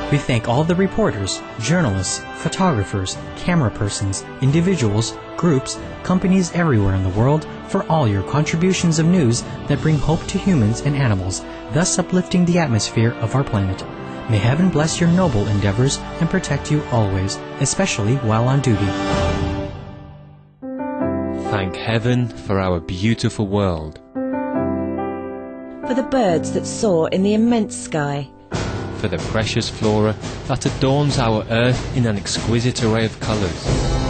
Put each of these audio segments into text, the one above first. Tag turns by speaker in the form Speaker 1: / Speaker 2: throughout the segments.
Speaker 1: We thank all the reporters, journalists, photographers, camera persons, individuals, groups, companies everywhere in the world for all your contributions of news that bring hope to humans and animals, thus uplifting the atmosphere of our planet. May heaven bless your noble endeavors and protect you always, especially while on duty.
Speaker 2: Thank heaven for our beautiful world.
Speaker 3: For the birds that soar in the immense sky.
Speaker 2: For the precious flora that adorns our earth in an exquisite array of colours.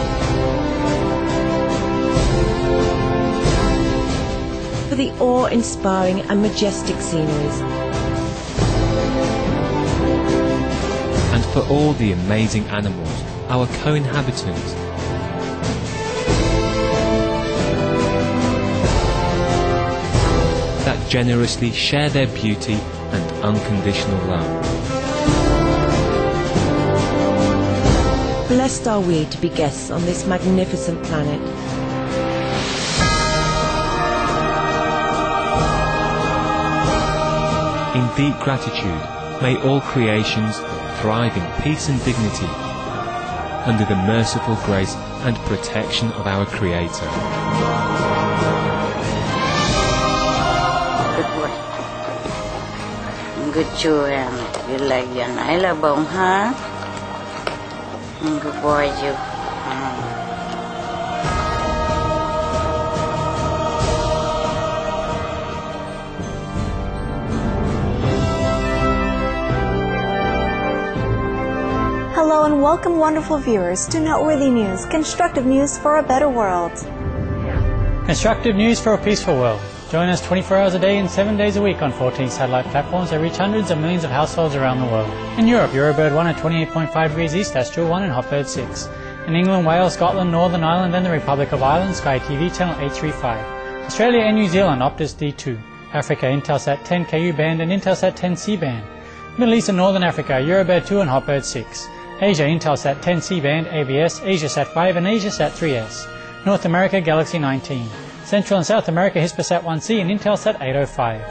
Speaker 3: For the awe-inspiring and majestic sceneries.
Speaker 2: And for all the amazing animals, our co-inhabitants. That generously share their beauty and unconditional love.
Speaker 3: Blessed are we to be guests on this magnificent planet.
Speaker 2: In deep gratitude, may all creations thrive in peace and dignity, under the merciful grace and protection of our Creator.
Speaker 4: Good boy, you like yan. I love bong, huh? Good boy, you.
Speaker 5: Hello and welcome, wonderful viewers, to Noteworthy News, constructive news for a better world.
Speaker 6: Constructive news for a peaceful world. Join us 24 hours a day and 7 days a week on 14 satellite platforms that reach hundreds of millions of households around the world. In Europe, Eurobird 1 at 28.5 degrees east, Astral 1 and Hotbird 6. In England, Wales, Scotland, Northern Ireland and the Republic of Ireland, Sky TV channel 835. Australia and New Zealand, Optus D2. Africa, Intelsat 10 KU band and Intelsat 10 C band. Middle East and Northern Africa, Eurobird 2 and Hotbird 6. Asia, Intelsat 10 C band, ABS, AsiaSat 5 and AsiaSat 3S. North America, Galaxy 19. Central and South America, Hispasat 1C and Intelsat 805.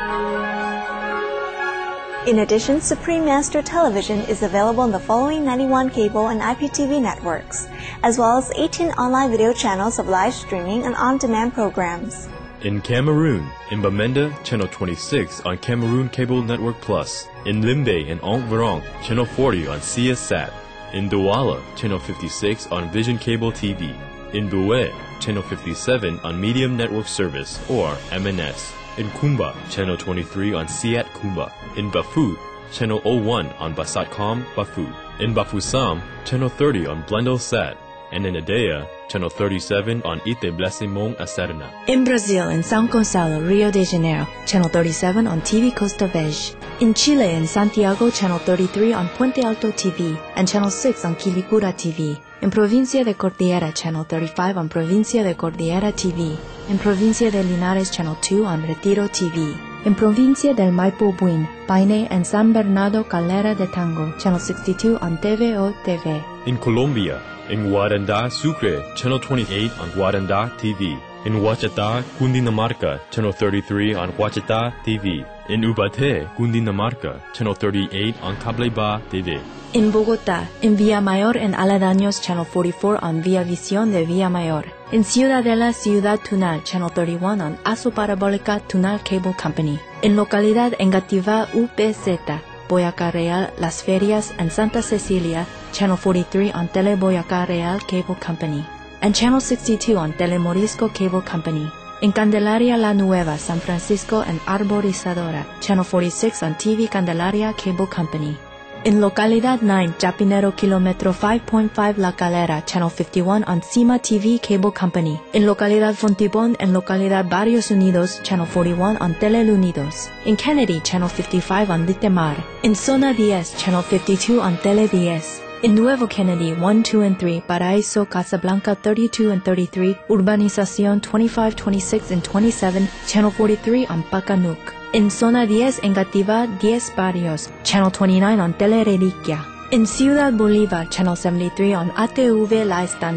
Speaker 5: In addition, Supreme Master Television is available on the following 91 cable and IPTV networks, as well as 18 online video channels of live streaming and on-demand programs.
Speaker 7: In Cameroon, in Bamenda, Channel 26 on Cameroon Cable Network Plus. In Limbe and Environs, Channel 40 on CS-SAT. In Douala, Channel 56 on Vision Cable TV. In Boué, Channel 57 on Medium Network Service, or MNS. In Kumba, Channel 23 on Siat Kumba. In Bafut, Channel 01 on Basatcom Bafut. In Bafoussam, Channel 30 on Blendelsat. And in Adea, Channel 37 on Ite-Blessing-Mong Acerna.
Speaker 8: In Brazil, in São Gonçalo, Rio de Janeiro, Channel 37 on TV Costa Verde. In Chile, in Santiago, Channel 33 on Puente Alto TV and Channel 6 on Quilicura TV. In Provincia de Cordillera, Channel 35 on Provincia de Cordillera TV. In Provincia de Linares, Channel 2 on Retiro TV. In Provincia del Maipo Buin, Paine and San Bernardo Calera de Tango, Channel 62 on TVO TV.
Speaker 7: In Colombia, in Guaranda, Sucre, Channel 28 on Guaranda TV. In Huachata, Cundinamarca, Channel 33 on Huachata TV. In Ubaté, Cundinamarca, Channel 38 on Cableba TV.
Speaker 8: In Bogotá, in Villamayor and Aledaños, Channel 44 on Via Visión de Villamayor. In Ciudadela, Ciudad Tunal, Channel 31 on Aso Parabólica Tunal Cable Company. In Localidad Engativá, UPZ, Boyacá Real, Las Ferias, and Santa Cecilia, Channel 43 on Tele Boyacá Real Cable Company. And Channel 62 on Telemorisco Cable Company. In Candelaria La Nueva, San Francisco and Arborizadora, Channel 46 on TV Candelaria Cable Company. In Localidad 9, Chapinero Kilometro 5.5 La Calera, Channel 51 on Cima TV Cable Company. In Localidad Fontibón and Localidad Barrios Unidos, Channel 41 on Teleunidos. In Kennedy, Channel 55 on Litemar. In Zona 10, Channel 52 on Tele 10. In Nuevo Kennedy, 1, 2, and 3, Paraíso, Casablanca 32 and 33, Urbanización 25, 26, and 27, Channel 43 on Pacanuc. In Zona 10, Engativá 10 Barrios, Channel 29 on Tele Reliquia. In Ciudad Bolívar, Channel 73 on ATV La Estancia.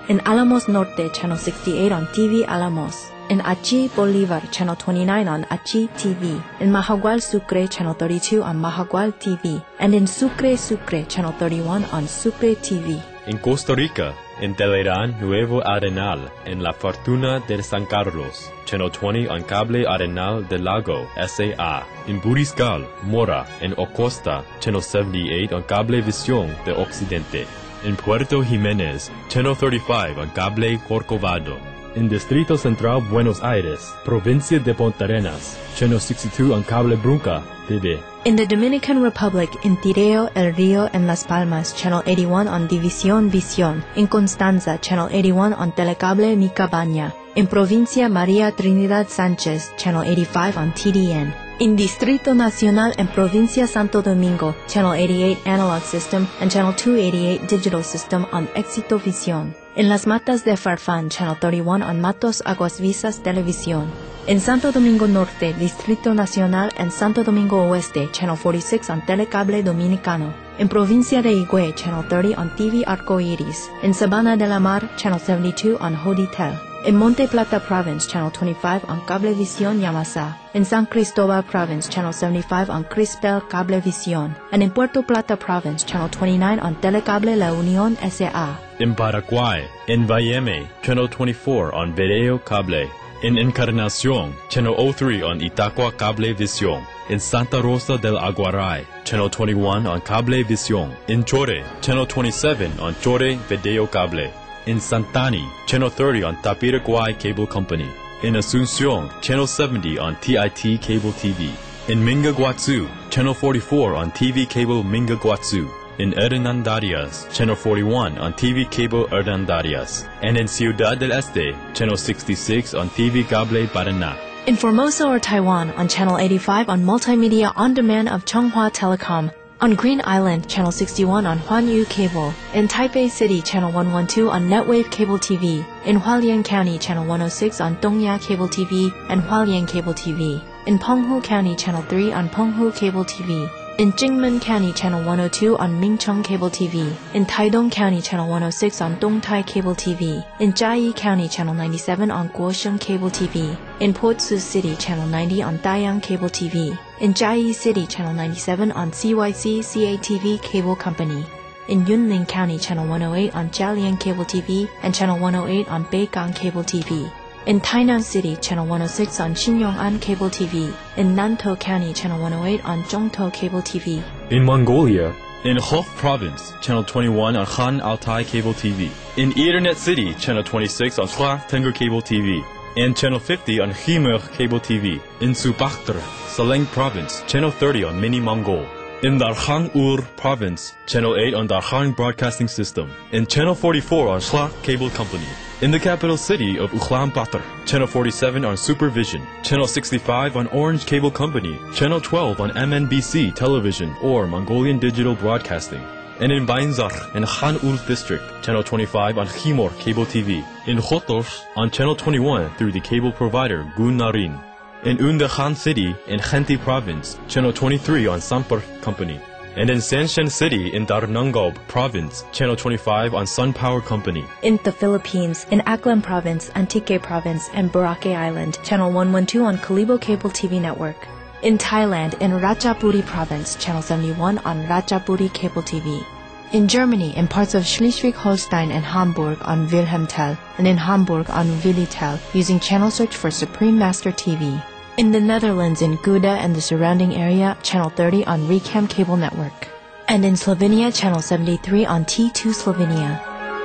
Speaker 8: In Alamos Norte, Channel 68 on TV Alamos. In Achi Bolivar, Channel 29 on Achi TV. In Mahagual Sucre, Channel 32 on Mahagual TV. And in Sucre, Channel 31 on Sucre TV.
Speaker 7: In Costa Rica, in Telerán Nuevo Arenal, in La Fortuna de San Carlos, Channel 20 on Cable Arenal del Lago, SA. In Buriscal, Mora, in Ocosta, Channel 78 on Cable Visión de Occidente. In Puerto Jiménez, Channel 35 on Cable Corcovado. In Distrito Central Buenos Aires, Provincia de Puntarenas, Channel 62 on Cable Brunca TV.
Speaker 8: In the Dominican Republic, in Tireo, El Rio, and Las Palmas, Channel 81 on División Visión. In Constanza, Channel 81 on Telecable Mi Cabaña. In Provincia María Trinidad Sánchez, Channel 85 on TDN. In Distrito Nacional and Provincia Santo Domingo, Channel 88 Analog System and Channel 288 Digital System on Éxito Visión. In Las Matas de Farfán, Channel 31 on Matos Aguas Visas Televisión. In Santo Domingo Norte, Distrito Nacional and Santo Domingo Oeste, Channel 46 on Telecable Dominicano. In Provincia de Higüey, Channel 30 on TV Arcoiris. In Sabana de la Mar, Channel 72 on Hoditel. In Monte Plata Province, Channel 25 on Cablevisión Yamasa. In San Cristobal Province, Channel 75 on Crispel Cablevisión. And in Puerto Plata Province, Channel 29 on Telecable La Unión S.A.
Speaker 7: In Paraguay, in Bayeme, Channel 24 on Video Cable. In Encarnación, Channel 03 on Itacua Cablevisión. In Santa Rosa del Aguaray, Channel 21 on Cablevisión. In Chore, Channel 27 on Chore Video Cable. In Santani, Channel 30 on Tapiraguay Cable Company. In Asunción, Channel 70 on TIT Cable TV. In Mingaguazú, Channel 44 on TV Cable Mingaguazú. In Hernandarias, Channel 41 on TV Cable Hernandarias. And in Ciudad del Este, Channel 66 on TV Cable Paraná.
Speaker 8: In Formosa or Taiwan, on Channel 85 on Multimedia On Demand of Chunghwa Telecom. On Green Island, Channel 61 on Huanyu Cable. In Taipei City, Channel 112 on Netwave Cable TV. In Hualien County, Channel 106 on Dongya Cable TV and Hualien Cable TV. In Penghu County, Channel 3 on Penghu Cable TV. In Jingmen County, Channel 102 on Mingcheng Cable TV. In Taidong County, Channel 106 on Dongtai Cable TV. In Jiayi County, Channel 97 on Guosheng Cable TV. In Port-Sus City, Channel 90 on Dayang Cable TV. In Jiayi City, Channel 97 on CYC CATV Cable Company. In Yunlin County, Channel 108 on Jialian Cable TV and Channel 108 on Beigang Cable TV. In Tainan City, Channel 106 on Xinyongan Cable TV. In Nantou County, Channel 108 on Zhongtou Cable TV.
Speaker 7: In Mongolia, in Hof Province, Channel 21 on Han Altai Cable TV. In Ethernet City, Channel 26 on Hua Tengger Cable TV. And Channel 50 on Khmer Cable TV. In Subakhtr, Saleng Province, Channel 30 on Mini Mongol. In Darkhan Ur Province, Channel 8 on Darkhan Broadcasting System. And Channel 44 on Shla Cable Company. In the capital city of Ulaanbaatar, Channel 47 on Supervision, Channel 65 on Orange Cable Company, Channel 12 on MNBC Television or Mongolian Digital Broadcasting. And in Bainzar and Khan Ul District, Channel 25 on Khimor Cable TV. In Khotos on Channel 21 through the cable provider Gun Narin. In Unda Khan City in Khenti Province, Channel 23 on Sampur Company. And in Sanshan City in Darnangob Province, Channel 25 on Sun Power Company.
Speaker 8: In the Philippines, in Aklan Province, Antique Province, and Boracay Island, Channel 112 on Kalibo Cable TV Network. In Thailand, in Ratchaburi Province, Channel 71 on Ratchaburi Cable TV. In Germany, in parts of Schleswig-Holstein and Hamburg on Wilhelmtel, and in Hamburg on Willitel, using channel search for Supreme Master TV. In the Netherlands, in Gouda and the surrounding area, Channel 30 on Recam Cable Network. And in Slovenia, Channel 73 on T2 Slovenia.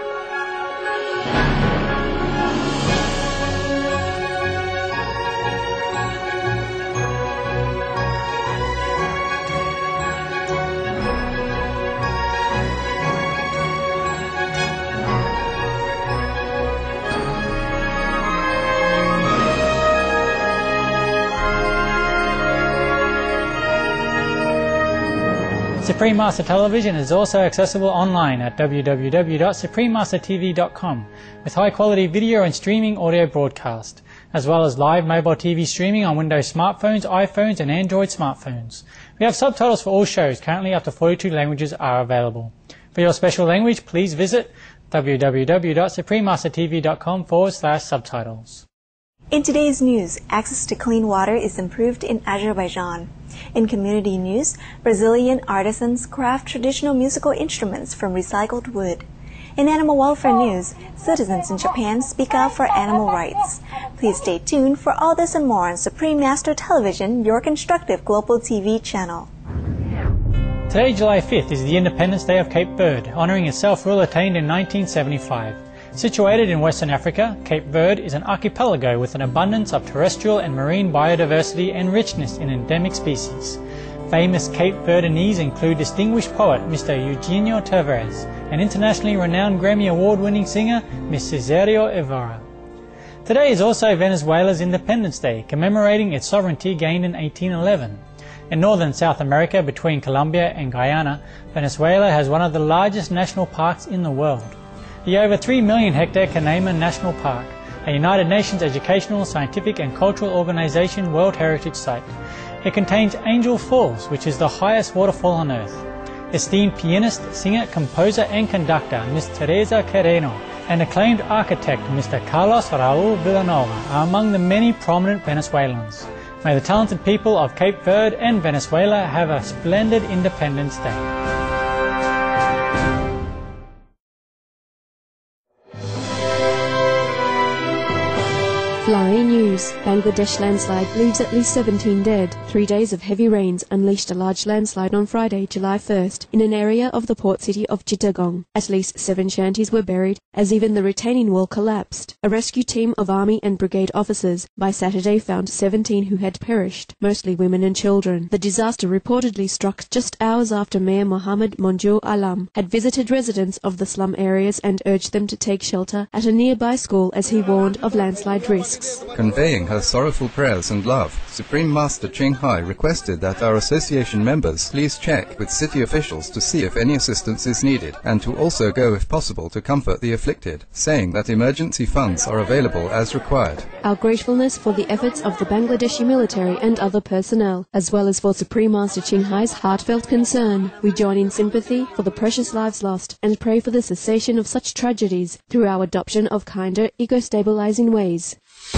Speaker 6: Supreme Master Television is also accessible online at www.suprememastertv.com with high-quality video and streaming audio broadcast, as well as live mobile TV streaming on Windows smartphones, iPhones and Android smartphones. We have subtitles for all shows. Currently up to 42 languages are available. For your special language, please visit www.suprememastertv.com/subtitles.
Speaker 5: In today's news, access to clean water is improved in Azerbaijan. In community news, Brazilian artisans craft traditional musical instruments from recycled wood. In animal welfare news, citizens in Japan speak out for animal rights. Please stay tuned for all this and more on Supreme Master Television, your constructive global TV channel.
Speaker 6: Today, July 5th, is the Independence Day of Cape Verde, honouring its self-rule attained in 1975. Situated in Western Africa, Cape Verde is an archipelago with an abundance of terrestrial and marine biodiversity and richness in endemic species. Famous Cape Verdeans include distinguished poet Mr. Eugenio Tavares and internationally renowned Grammy Award-winning singer Ms. Cesario Evora. Today is also Venezuela's Independence Day, commemorating its sovereignty gained in 1811. In northern South America, between Colombia and Guyana, Venezuela has one of the largest national parks in the world. The over 3 million hectare Canaima National Park, a United Nations educational, scientific and cultural organization World Heritage Site. It contains Angel Falls, which is the highest waterfall on earth. Esteemed pianist, singer, composer and conductor Ms. Teresa Quereno and acclaimed architect Mr. Carlos Raul Villanova are among the many prominent Venezuelans. May the talented people of Cape Verde and Venezuela have a splendid Independence Day.
Speaker 9: Flying news. Bangladesh landslide leaves at least 17 dead. 3 days of heavy rains unleashed a large landslide on Friday, July 1st, in an area of the port city of Chittagong. At least 7 shanties were buried, as even the retaining wall collapsed. A rescue team of army and brigade officers by Saturday found 17 who had perished, mostly women and children. The disaster reportedly struck just hours after Mayor Mohammed Monjur Alam had visited residents of the slum areas and urged them to take shelter at a nearby school as he warned of landslide risks.
Speaker 10: Conveying her sorrowful prayers and love, Supreme Master Ching Hai requested that our association members please check with city officials to see if any assistance is needed, and to also go if possible to comfort the afflicted, saying that emergency funds are available as required.
Speaker 9: Our gratefulness for the efforts of the Bangladeshi military and other personnel, as well as for Supreme Master Ching Hai's heartfelt concern. We join in sympathy for the precious lives lost and pray for the cessation of such tragedies through our adoption of kinder, eco-stabilizing ways.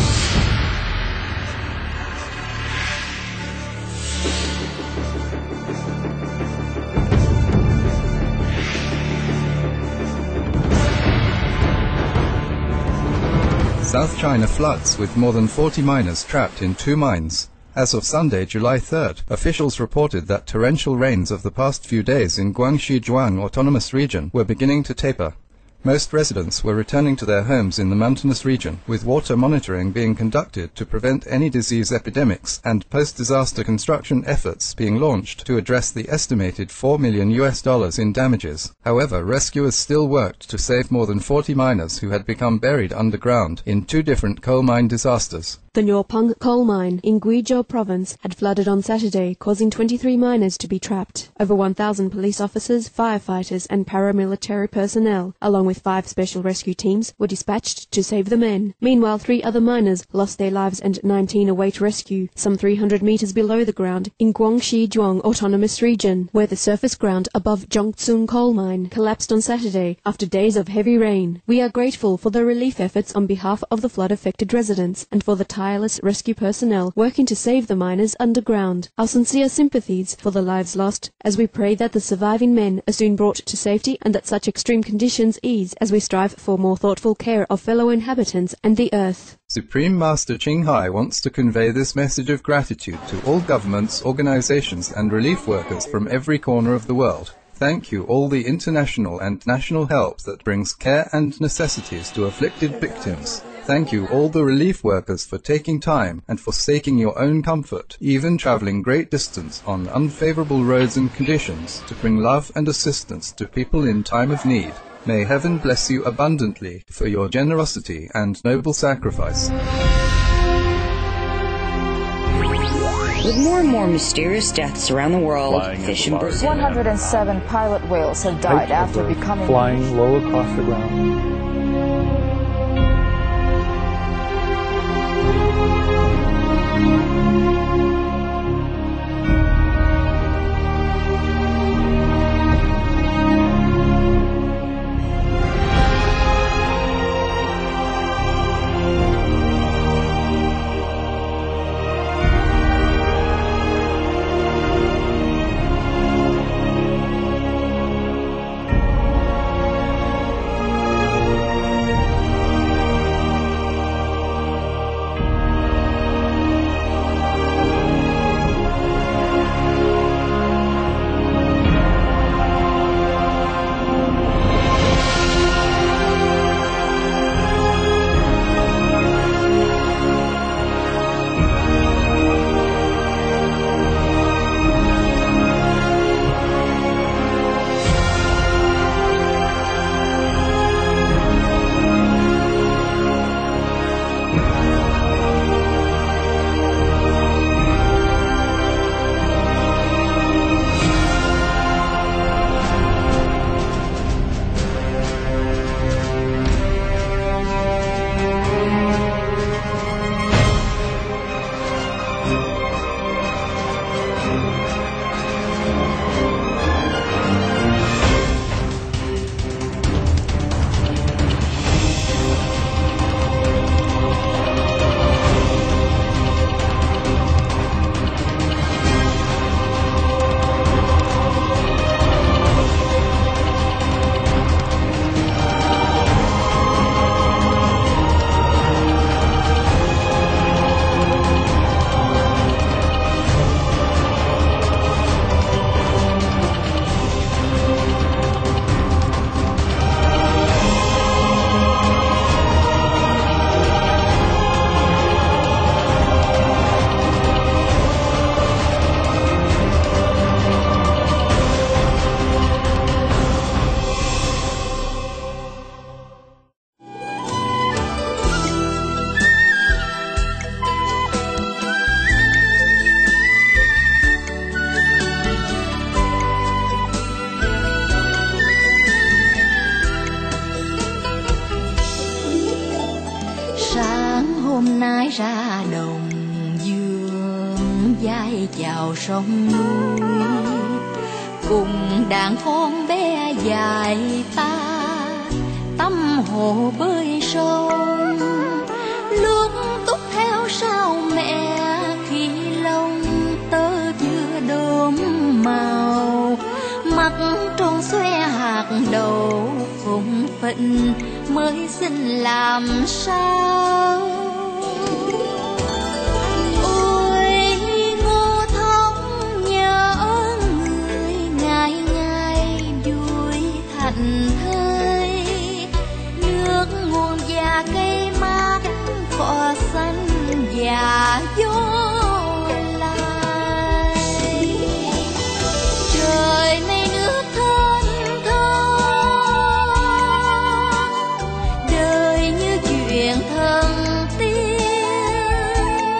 Speaker 10: South China floods with more than 40 miners trapped in 2 mines. As of Sunday, July 3rd, officials reported that torrential rains of the past few days in Guangxi Zhuang Autonomous Region were beginning to taper. Most residents were returning to their homes in the mountainous region, with water monitoring being conducted to prevent any disease epidemics and post-disaster construction efforts being launched to address the estimated $4 million in damages. However, rescuers still worked to save more than 40 miners who had become buried underground in 2 different coal mine disasters.
Speaker 9: The Nyorpong coal mine in Guizhou province had flooded on Saturday, causing 23 miners to be trapped. Over 1,000 police officers, firefighters and paramilitary personnel, along with 5 special rescue teams, were dispatched to save the men. Meanwhile, 3 other miners lost their lives and 19 await rescue, some 300 meters below the ground in Guangxi Zhuang Autonomous Region, where the surface ground above Zhongtsung coal mine collapsed on Saturday after days of heavy rain. We are grateful for the relief efforts on behalf of the flood-affected residents and for the tireless rescue personnel working to save the miners underground. Our sincere sympathies for the lives lost, as we pray that the surviving men are soon brought to safety and that such extreme conditions ease as we strive for more thoughtful care of fellow inhabitants and the earth.
Speaker 10: Supreme Master Ching Hai wants to convey this message of gratitude to all governments, organizations and relief workers from every corner of the world. Thank you all the international and national help that brings care and necessities to afflicted victims. Thank you all the relief workers for taking time and forsaking your own comfort, even traveling great distance on unfavorable roads and conditions to bring love and assistance to people in time of need. May heaven bless you abundantly for your generosity and noble sacrifice.
Speaker 3: With more and more mysterious deaths around the world, fish in Brazil.
Speaker 11: 107 pilot whales have died after becoming
Speaker 12: flying low across the ground.
Speaker 8: đồng dương vai vào sông núi, cùng đàn con bé dài ta tâm hồ bơi sông, lúc túc theo sau mẹ khi lông tơ chưa đốm màu, mặt tròn xoe hạt đậu phụng phịnh mới xin làm sao. Ôi Ngô Thông nhớ người ngày ngày vui thành thơi, nước nguồn và cây mát cỏ xanh và gió lai. Trời này nước thênh thang, đời như chuyện thần tiên.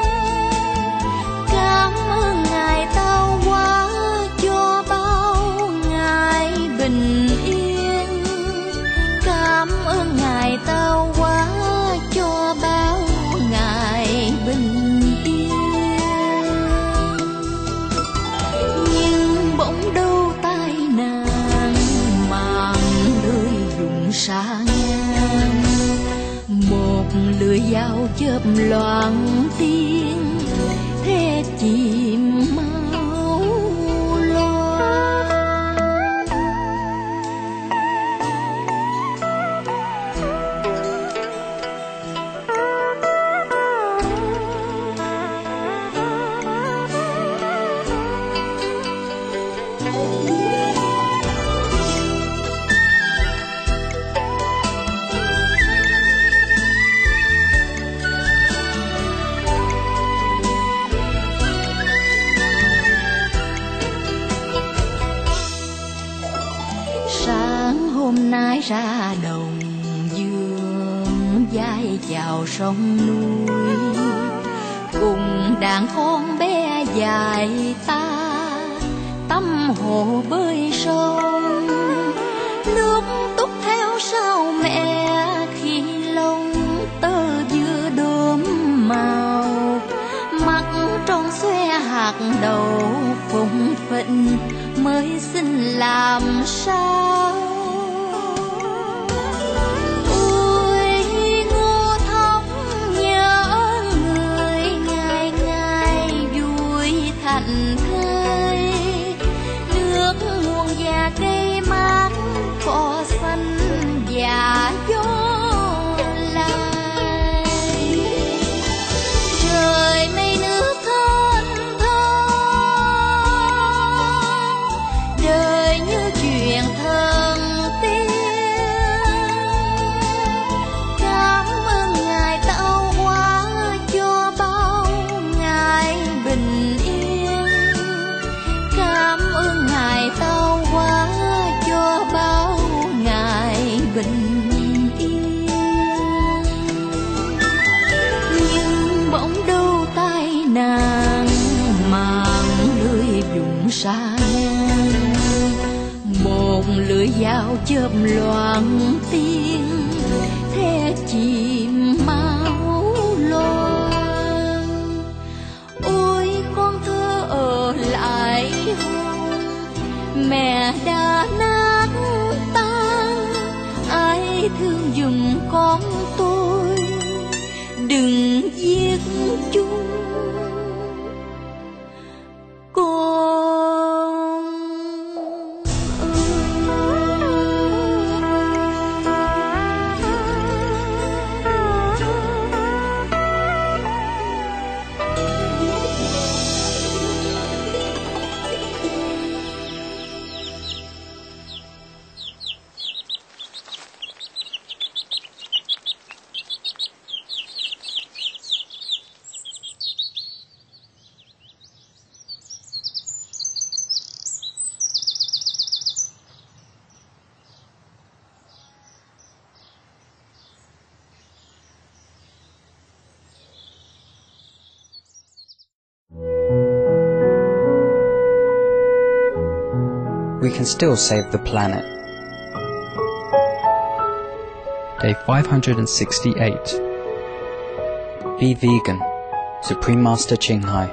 Speaker 8: Cảm ơn Ngài tao hóa cho bao ngày bình yên, cảm ơn Ngài tao hóa cho bao ngày bình yên. Nhưng bỗng đâu tai nạn màn lưới rụng xa ngang, một lưỡi dao chớp loạn tiếng thế chìm máu loa. Sáng hôm nay ra đồng dương vai vào sông núi, cùng đàn con bé dài ta tâm hồ bơi sông, nước túc theo sau mẹ khi lông tơ vừa đốm màu, mặt tròn xoe hạt đậu phụng phịnh mới xin làm sao. Ôi Ngô Thông nhớ người ngày ngày vui thành thơi, nước nguồn và cây mát cỏ xanh và gió lai. Trời này nước thênh thang, đời như chuyện thần tiên. Cảm ơn Ngài tạo hóa cho bao ngày bình yên, cảm ơn Ngài tạo hóa cho bao ngày bình yên. Nhưng bỗng đâu tai nạn màn lưới rụng xa ngang, một lưỡi dao chớp loạn tiếng thế chìm máu loang. Ôi con thơ ở lại hôn, mẹ đã nát tan, ai thương giùm con tôi, đừng giết chúng con
Speaker 13: we can still save the planet. Day 568. Be vegan. Supreme Master Ching Hai.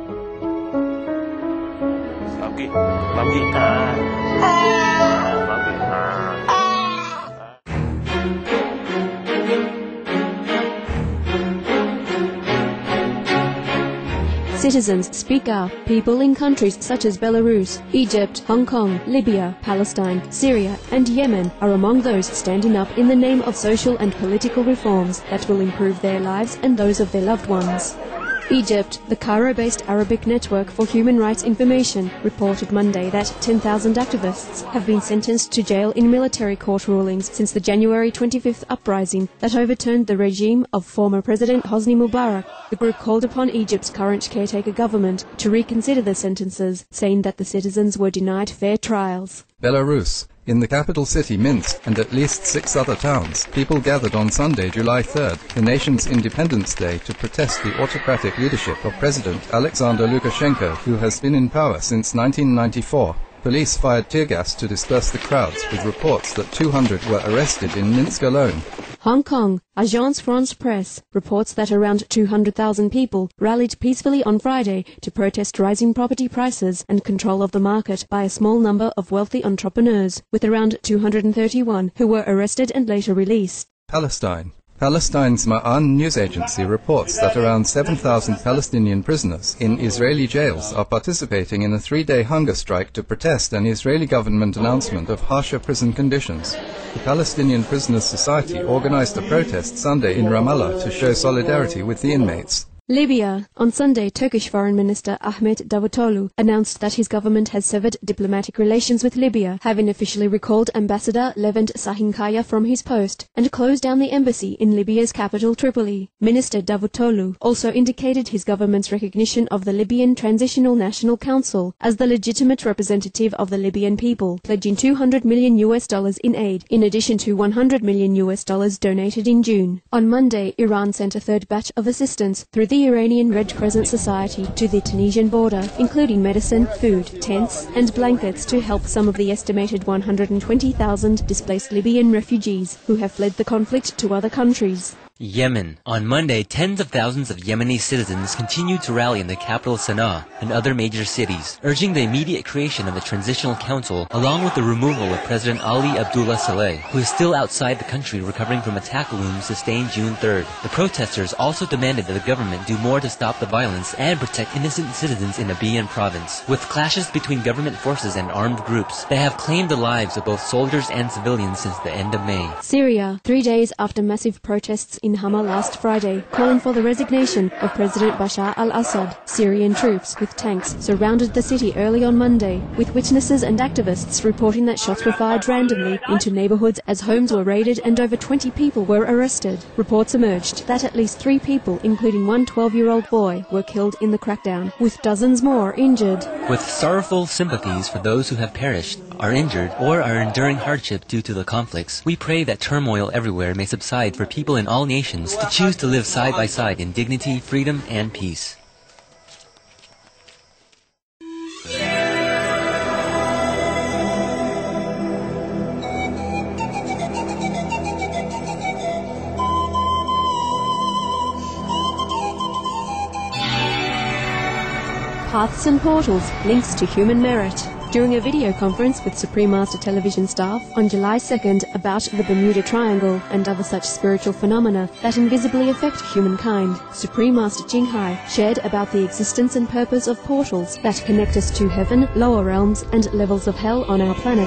Speaker 9: Citizens speak out. People in countries such as Belarus, Egypt, Hong Kong, Libya, Palestine, Syria and Yemen are among those standing up in the name of social and political reforms that will improve their lives and those of their loved ones. Egypt, the Cairo-based Arabic Network for Human Rights Information, reported Monday that 10,000 activists have been sentenced to jail in military court rulings since the January 25th uprising that overturned the regime of former President Hosni Mubarak. The group called upon Egypt's current caretaker government to reconsider the sentences, saying that the citizens were denied fair trials.
Speaker 10: Belarus. In the capital city Minsk and at least 6 other towns, people gathered on Sunday, July 3rd, the nation's Independence Day, to protest the autocratic leadership of President Alexander Lukashenko, who has been in power since 1994. Police fired tear gas to disperse the crowds, with reports that 200 were arrested in Minsk alone.
Speaker 9: Hong Kong. Agence France Presse reports that around 200,000 people rallied peacefully on Friday to protest rising property prices and control of the market by a small number of wealthy entrepreneurs, with around 231 who were arrested and later released.
Speaker 10: Palestine. Palestine's Ma'an news agency reports that around 7,000 Palestinian prisoners in Israeli jails are participating in a 3-day hunger strike to protest an Israeli government announcement of harsher prison conditions. The Palestinian Prisoners Society organized a protest Sunday in Ramallah to show solidarity with the inmates.
Speaker 9: Libya. On Sunday, Turkish Foreign Minister Ahmet Davutoglu announced that his government has severed diplomatic relations with Libya, having officially recalled Ambassador Levent Sahinkaya from his post and closed down the embassy in Libya's capital Tripoli. Minister Davutoglu also indicated his government's recognition of the Libyan Transitional National Council as the legitimate representative of the Libyan people, pledging $200 million in aid, in addition to $100 million donated in June. On Monday, Iran sent a third batch of assistance through the Iranian Red Crescent Society to the Tunisian border, including medicine, food, tents and blankets to help some of the estimated 120,000 displaced Libyan refugees who have fled the conflict to other countries.
Speaker 14: Yemen. On Monday, tens of thousands of Yemeni citizens continued to rally in the capital Sana'a and other major cities, urging the immediate creation of a transitional council, along with the removal of President Ali Abdullah Saleh, who is still outside the country recovering from attack wounds sustained June 3rd. The protesters also demanded that the government do more to stop the violence and protect innocent citizens in Abiyan province. With clashes between government forces and armed groups, they have claimed the lives of both soldiers and civilians since the end of May.
Speaker 9: Syria. 3 days after massive protests in Hama last Friday, calling for the resignation of President Bashar al-Assad, Syrian troops with tanks surrounded the city early on Monday, with witnesses and activists reporting that shots were fired randomly into neighborhoods as homes were raided and over 20 people were arrested. Reports emerged that at least 3 people, including one 12-year-old boy, were killed in the crackdown, with dozens more injured.
Speaker 14: With sorrowful sympathies for those who have perished, are injured, or are enduring hardship due to the conflicts, we pray that turmoil everywhere may subside for people in all nations to choose to live side by side in dignity, freedom, and peace.
Speaker 9: Paths and Portals, Links to Human Merit. During a video conference with Supreme Master television staff on July 2nd about the Bermuda Triangle and other such spiritual phenomena that invisibly affect humankind, Supreme Master Ching Hai shared about the existence and purpose of portals that connect us to heaven, lower realms and levels of hell on our planet.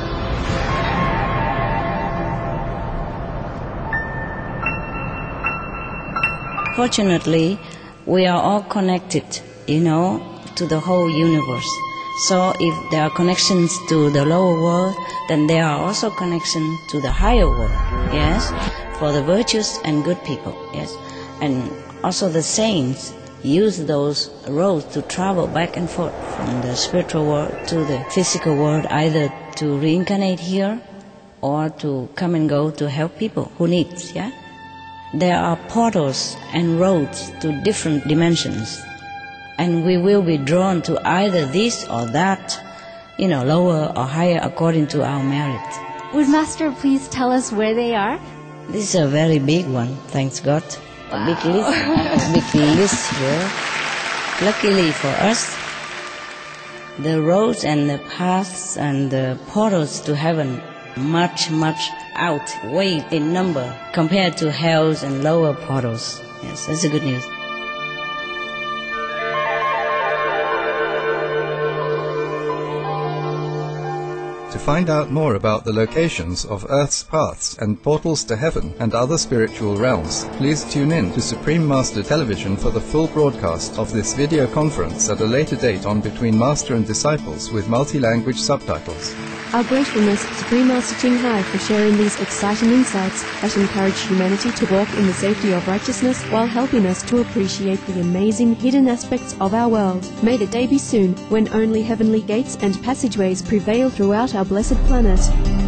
Speaker 4: Fortunately, we are all connected, to the whole universe. So if there are connections to the lower world, then there are also connections to the higher world, yes, for the virtuous and good people, yes. And also the saints use those roads to travel back and forth from the spiritual world to the physical world, either to reincarnate here or to come and go to help people who need, yeah. There are portals and roads to different dimensions. And we will be drawn to either this or that, lower or higher according to our merit.
Speaker 15: Would Master please tell us where they are?
Speaker 4: This is a very big one, thanks God. a big list here. Luckily for us, the roads and the paths and the portals to heaven much outweigh in number compared to hell's and lower portals. Yes, that's a good news.
Speaker 10: To find out more about the locations of Earth's paths and portals to heaven and other spiritual realms, please tune in to Supreme Master Television for the full broadcast of this video conference at a later date on Between Master and Disciples with multi-language subtitles.
Speaker 9: Our gratefulness to Supreme Master Ching Hai for sharing these exciting insights that encourage humanity to walk in the safety of righteousness while helping us to appreciate the amazing hidden aspects of our world. May the day be soon when only heavenly gates and passageways prevail throughout our blessed planet.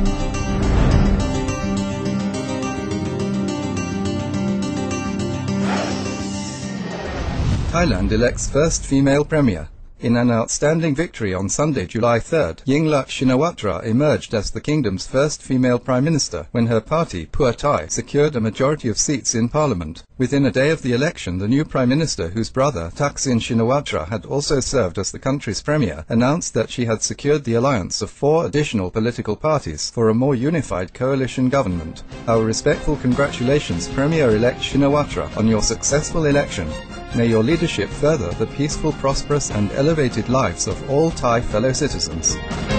Speaker 10: Thailand elects first female premier. In an outstanding victory on Sunday, July 3rd, Yingluck Shinawatra emerged as the kingdom's first female prime minister when her party, Pheu Thai, secured a majority of seats in parliament. Within a day of the election, the new prime minister, whose brother, Thaksin Shinawatra, had also served as the country's premier, announced that she had secured the alliance of 4 additional political parties for a more unified coalition government. Our respectful congratulations, Premier-elect Shinawatra, on your successful election. May your leadership further the peaceful, prosperous and elevated lives of all Thai fellow citizens.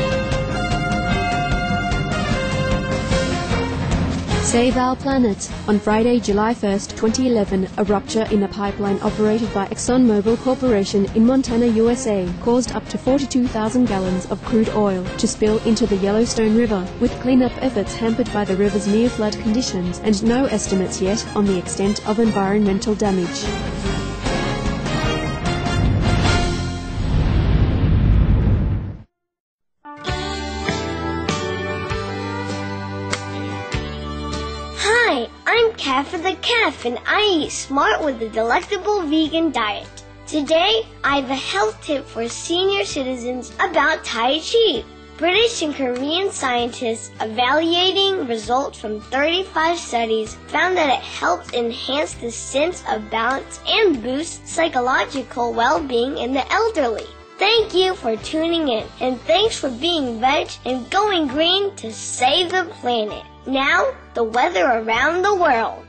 Speaker 9: Save our planet. On Friday, July 1st, 2011, a rupture in a pipeline operated by ExxonMobil Corporation in Montana, USA, caused up to 42,000 gallons of crude oil to spill into the Yellowstone River, with cleanup efforts hampered by the river's near-flood conditions and no estimates yet on the extent of environmental damage.
Speaker 15: Hi, I'm Kaffa the Calf and I eat smart with a delectable vegan diet. Today, I have a health tip for senior citizens about Tai Chi. British and Korean scientists evaluating results from 35 studies found that it helps enhance the sense of balance and boost psychological well-being in the elderly. Thank you for tuning in, and thanks for being veg and going green to save the planet. Now, the weather around the world.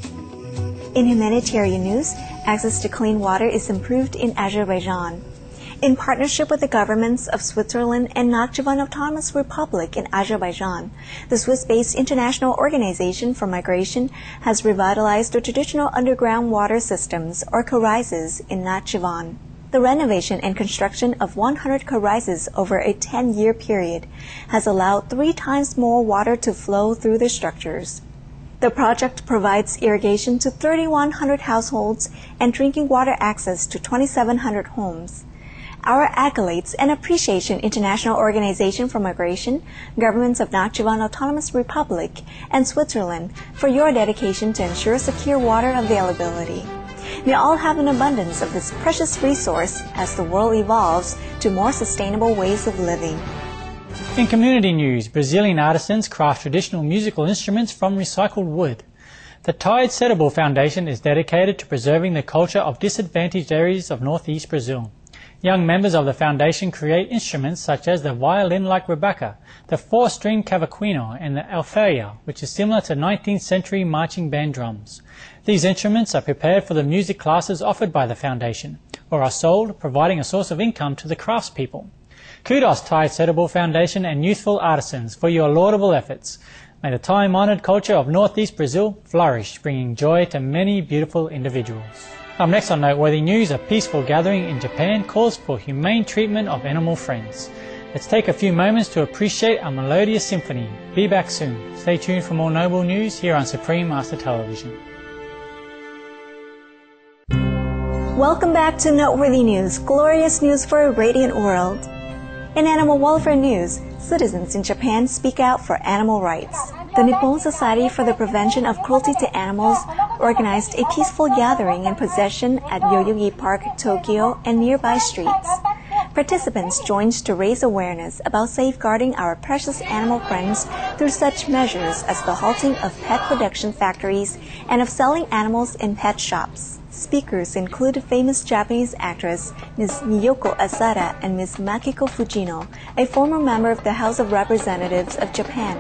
Speaker 5: In humanitarian news, access to clean water is improved in Azerbaijan. In partnership with the governments of Switzerland and Nakhchivan Autonomous Republic in Azerbaijan, the Swiss-based International Organization for Migration has revitalized the traditional underground water systems, or karaizes, in Nakhchivan. The renovation and construction of 100 karaizes over a 10-year period has allowed 3 times more water to flow through the structures. The project provides irrigation to 3,100 households and drinking water access to 2,700 homes. Our accolades and appreciation International Organization for Migration, governments of Nakhchivan Autonomous Republic, and Switzerland for your dedication to ensure secure water availability. May all have an abundance of this precious resource as the world evolves to more sustainable ways of living.
Speaker 6: In community news, Brazilian artisans craft traditional musical instruments from recycled wood. The Tide Setable Foundation is dedicated to preserving the culture of disadvantaged areas of northeast Brazil. Young members of the foundation create instruments such as the violin-like rebeca, the 4-string cavaquinho, and the alfaia, which is similar to 19th century marching band drums. These instruments are prepared for the music classes offered by the foundation, or are sold, providing a source of income to the craftspeople. Kudos Tide Setable Foundation and youthful artisans for your laudable efforts. May the time-honored culture of northeast Brazil flourish, bringing joy to many beautiful individuals. Up next on Noteworthy News, a peaceful gathering in Japan calls for humane treatment of animal friends. Let's take a few moments to appreciate a melodious symphony. Be back soon. Stay tuned for more noble news here on Supreme Master Television.
Speaker 5: Welcome back to Noteworthy News, glorious news for a radiant world. In animal welfare news, citizens in Japan speak out for animal rights. The Nippon Society for the Prevention of Cruelty to Animals organized a peaceful gathering in procession at Yoyogi Park, Tokyo, and nearby streets. Participants joined to raise awareness about safeguarding our precious animal friends through such measures as the halting of pet production factories and of selling animals in pet shops. Speakers include famous Japanese actress Ms. Miyoko Asada and Ms. Makiko Fujino, a former member of the House of Representatives of Japan.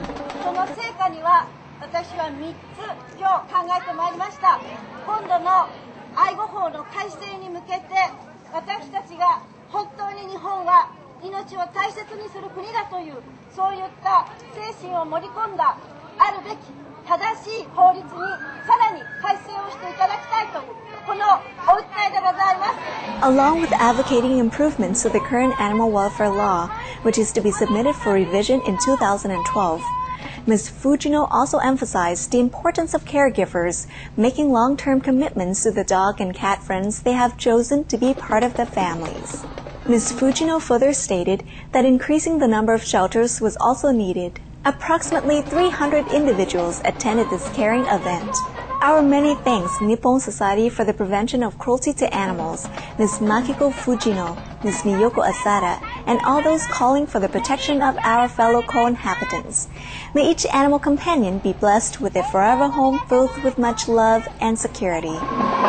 Speaker 16: 私は3つ今日考えてまいりました。今度の愛護法の改正に向けて私たちが本当に日本は命を大切にする国だというそういった精神を盛り込んだあるべき正しい法律にさらに改正をしていただきたいというこのお訴えでございます。
Speaker 5: Along with advocating improvements to the current animal welfare law, which is to be submitted for revision in 2012, Ms. Fujino also emphasized the importance of caregivers making long-term commitments to the dog and cat friends they have chosen to be part of their families. Ms. Fujino further stated that increasing the number of shelters was also needed. Approximately 300 individuals attended this caring event. Our many thanks Nippon Society for the Prevention of Cruelty to Animals, Ms. Makiko Fujino, Ms. Miyoko Asada, and all those calling for the protection of our fellow co-inhabitants. May each animal companion be blessed with a forever home filled with much love and security.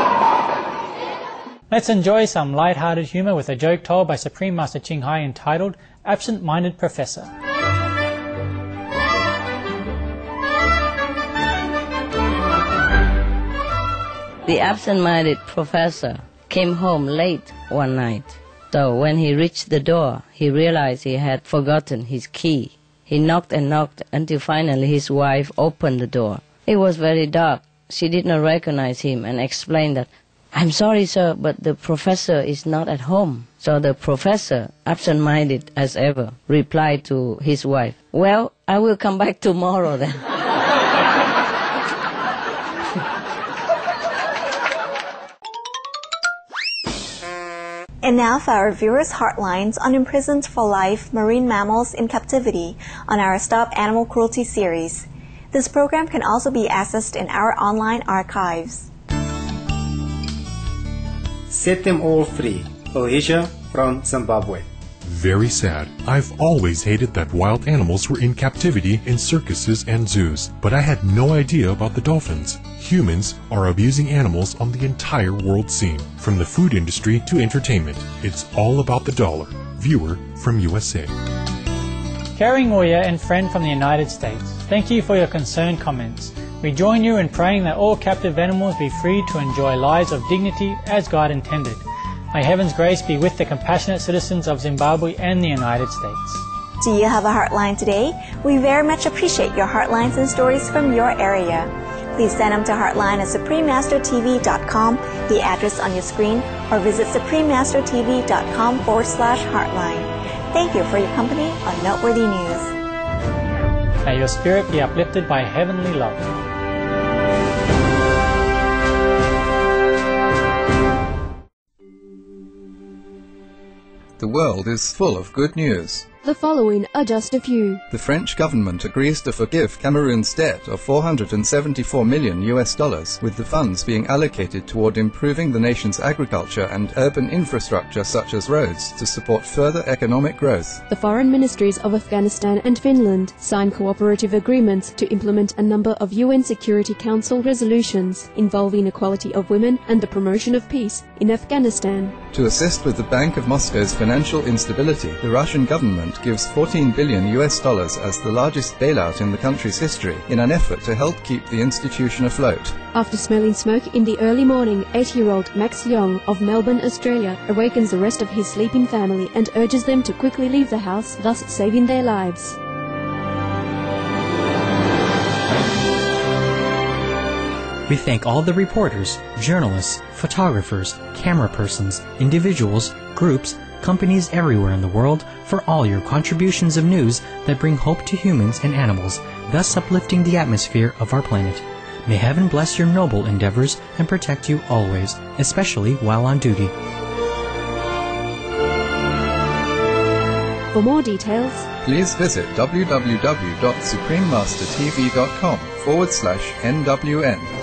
Speaker 6: Let's enjoy some light-hearted humor with a joke told by Supreme Master Ching Hai entitled Absent-Minded Professor.
Speaker 4: The absent-minded professor came home late one night. So when he reached the door, he realized he had forgotten his key. He knocked and knocked until finally his wife opened the door. It was very dark. She did not recognize him and explained that, "I'm sorry, sir, but the professor is not at home." So the professor, absent-minded as ever, replied to his wife, "Well, I will come back tomorrow then."
Speaker 5: And now for our viewers' heartlines on Imprisoned for Life Marine Mammals in Captivity on our Stop Animal Cruelty series. This program can also be accessed in our online archives.
Speaker 17: Set them all free. Alicia from Zimbabwe.
Speaker 18: Very sad. I've always hated that wild animals were in captivity in circuses and zoos, but I had no idea about the dolphins. Humans are abusing animals on the entire world scene, from the food industry to entertainment. It's all about the dollar. Viewer from USA.
Speaker 6: Caring Oya and friend from the United States, thank you for your concerned comments. We join you in praying that all captive animals be free to enjoy lives of dignity as God intended. May heaven's grace be with the compassionate citizens of Zimbabwe and the United States.
Speaker 5: Do you have a Heartline today? We very much appreciate your Heartlines and stories from your area. Please send them to heartline@suprememastertv.com, the address on your screen, or visit suprememastertv.com/heartline. Thank you for your company on Noteworthy News.
Speaker 6: May your spirit be uplifted by heavenly love.
Speaker 10: The world is full of good news.
Speaker 9: The following are just a few.
Speaker 10: The French government agrees to forgive Cameroon's debt of $474 million with the funds being allocated toward improving the nation's agriculture and urban infrastructure such as roads to support further economic growth.
Speaker 9: The foreign ministries of Afghanistan and Finland signed cooperative agreements to implement a number of UN Security Council resolutions involving equality of women and the promotion of peace in Afghanistan.
Speaker 10: To assist with the Bank of Moscow's financial instability, the Russian government gives $14 billion as the largest bailout in the country's history in an effort to help keep the institution afloat.
Speaker 9: After smelling smoke in the early morning, 8-year-old Max Young of Melbourne, Australia, awakens the rest of his sleeping family and urges them to quickly leave the house, thus saving their lives.
Speaker 1: We thank all the reporters, journalists, photographers, camera persons, individuals, groups, companies everywhere in the world for all your contributions of news that bring hope to humans and animals, thus uplifting the atmosphere of our planet. May heaven bless your noble endeavors and protect you always, especially while on duty.
Speaker 9: For more details,
Speaker 10: please visit www.suprememastertv.com/NWN.